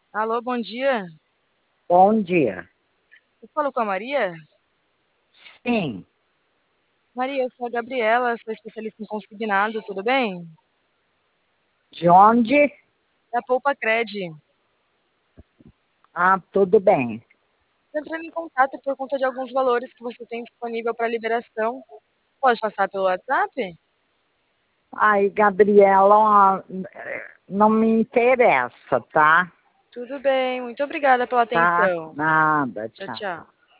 Alô, bom dia. Bom dia. Eu falo com a Maria? Sim, Maria, eu sou a Gabriela, sou especialista em consignado, tudo bem? de onde? Da Poupa Cred. Ah, tudo bem. Estou entrando em contato por conta de alguns valores que você tem disponível para liberação. Pode passar pelo WhatsApp? Aí, Gabriela, não me interessa, tá? Tudo bem, muito obrigada pela Tá? atenção. Nada, Tchau, tchau. tchau.